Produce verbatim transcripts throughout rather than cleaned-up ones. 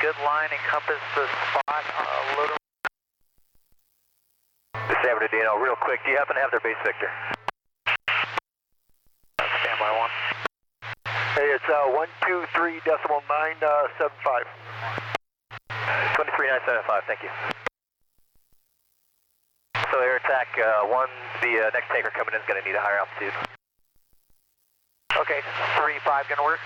good line, encompass the spot, uh, load. San Bernardino, real quick, do you happen to have their base Victor? Standby one. Hey, it's uh, one two three decimal nine seven five. twenty-three nine seven five, thank you. So air attack uh, one, the uh, next tanker coming in is going to need a higher altitude. Okay, three five gonna work.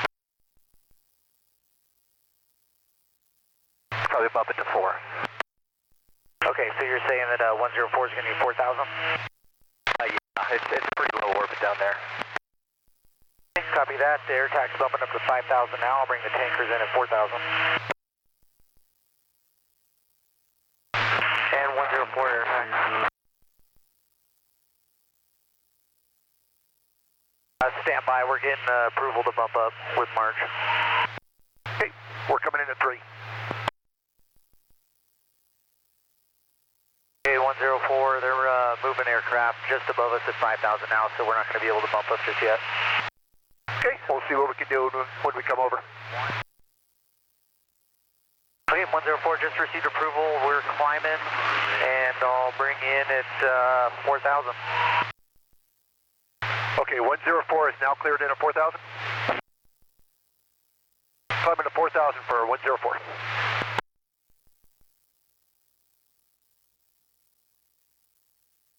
Probably bump it to four. Okay, so you're saying that uh, one zero four is gonna need four thousand? Uh, yeah, it's, it's pretty low orbit down there. Copy that. The air attack's bumping up to five thousand now. I'll bring the tankers in at four thousand. And one zero four air attack. Uh, stand by. We're getting uh, approval to bump up with March. Okay, we're coming in at three. Okay, one zero four, they're uh, moving aircraft just above us at five thousand now, so we're not going to be able to bump us just yet. Okay, we'll see what we can do when, when we come over. Okay, one zero four just received approval. We're climbing, and I'll bring in at uh, four thousand. Okay, one zero four is now cleared in at four thousand. Climbing to four thousand for one zero four.